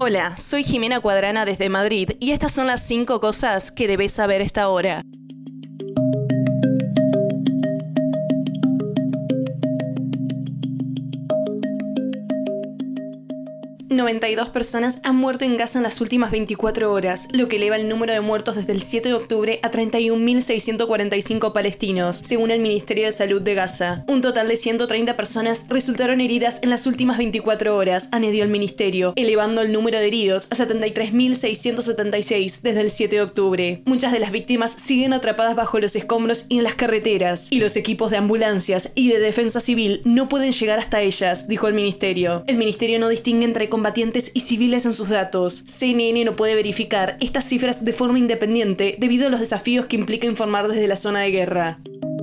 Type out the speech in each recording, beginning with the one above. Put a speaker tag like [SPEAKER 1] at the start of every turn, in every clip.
[SPEAKER 1] Hola, soy Jimena Cuadrana desde Madrid y estas son las 5 cosas que debes saber a esta hora. 92 personas han muerto en Gaza en las últimas 24 horas, lo que eleva el número de muertos desde el 7 de octubre a 31.645 palestinos, según el Ministerio de Salud de Gaza. Un total de 130 personas resultaron heridas en las últimas 24 horas, añadió el ministerio, elevando el número de heridos a 73.676 desde el 7 de octubre. Muchas de las víctimas siguen atrapadas bajo los escombros y en las carreteras, y los equipos de ambulancias y de defensa civil no pueden llegar hasta ellas, dijo el ministerio. El ministerio no distingue entre combatientes y civiles en sus datos. CNN no puede verificar estas cifras de forma independiente debido a los desafíos que implica informar desde la zona de guerra.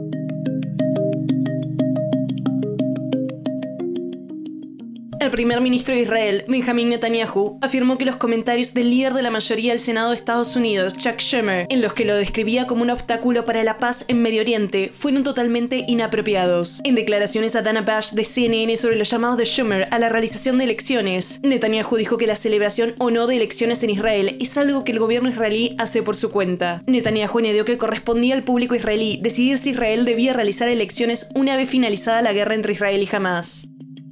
[SPEAKER 1] El primer ministro de Israel, Benjamin Netanyahu, afirmó que los comentarios del líder de la mayoría del Senado de Estados Unidos, Chuck Schumer, en los que lo describía como un obstáculo para la paz en Medio Oriente, fueron totalmente inapropiados. En declaraciones a Dana Bash de CNN sobre los llamados de Schumer a la realización de elecciones, Netanyahu dijo que la celebración o no de elecciones en Israel es algo que el gobierno israelí hace por su cuenta. Netanyahu añadió que correspondía al público israelí decidir si Israel debía realizar elecciones una vez finalizada la guerra entre Israel y Hamás.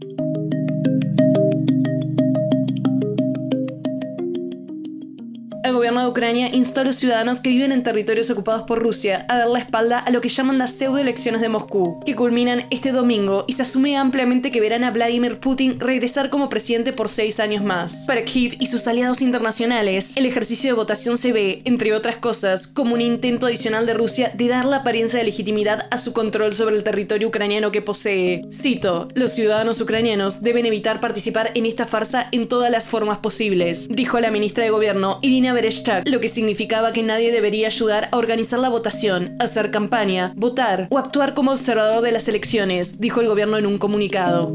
[SPEAKER 1] El gobierno de Ucrania instó a los ciudadanos que viven en territorios ocupados por Rusia a dar la espalda a lo que llaman las pseudoelecciones de Moscú, que culminan este domingo y se asume ampliamente que verán a Vladimir Putin regresar como presidente por 6 años más. Para Kiev y sus aliados internacionales, el ejercicio de votación se ve, entre otras cosas, como un intento adicional de Rusia de dar la apariencia de legitimidad a su control sobre el territorio ucraniano que posee. Cito: "Los ciudadanos ucranianos deben evitar participar en esta farsa en todas las formas posibles", dijo la ministra de Gobierno, Irina Vereshchuk, lo que significaba que nadie debería ayudar a organizar la votación, hacer campaña, votar o actuar como observador de las elecciones, dijo el gobierno en un comunicado.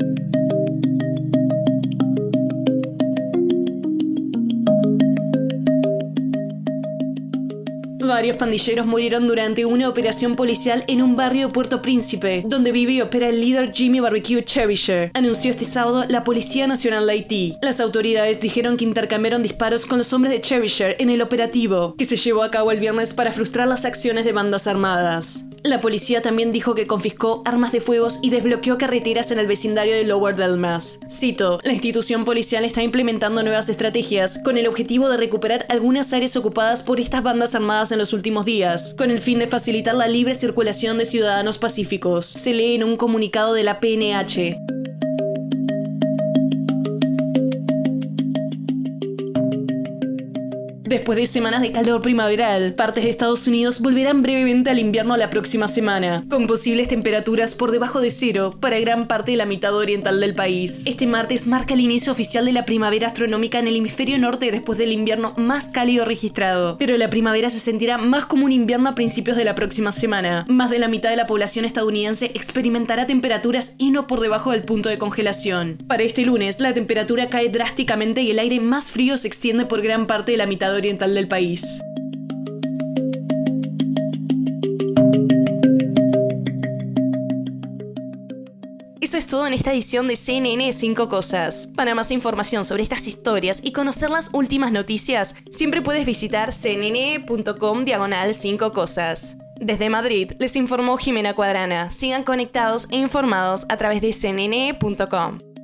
[SPEAKER 1] Varios pandilleros murieron durante una operación policial en un barrio de Puerto Príncipe, donde vive y opera el líder Jimmy Barbecue Cherisher, anunció este sábado la Policía Nacional de Haití. Las autoridades dijeron que intercambiaron disparos con los hombres de Cherisher en el operativo, que se llevó a cabo el viernes para frustrar las acciones de bandas armadas. La policía también dijo que confiscó armas de fuego y desbloqueó carreteras en el vecindario de Lower Delmas. Cito: "La institución policial está implementando nuevas estrategias con el objetivo de recuperar algunas áreas ocupadas por estas bandas armadas en los últimos días, con el fin de facilitar la libre circulación de ciudadanos pacíficos", se lee en un comunicado de la PNH. Después de semanas de calor primaveral, partes de Estados Unidos volverán brevemente al invierno la próxima semana, con posibles temperaturas por debajo de cero para gran parte de la mitad oriental del país. Este martes marca el inicio oficial de la primavera astronómica en el hemisferio norte después del invierno más cálido registrado, pero la primavera se sentirá más como un invierno a principios de la próxima semana. Más de la mitad de la población estadounidense experimentará temperaturas y no por debajo del punto de congelación. Para este lunes, la temperatura cae drásticamente y el aire más frío se extiende por gran parte de la mitad oriental del país. Eso es todo en esta edición de CNN 5 Cosas. Para más información sobre estas historias y conocer las últimas noticias, siempre puedes visitar cnn.com/5 cosas. Desde Madrid, les informó Jimena Cuadrana. Sigan conectados e informados a través de cnn.com.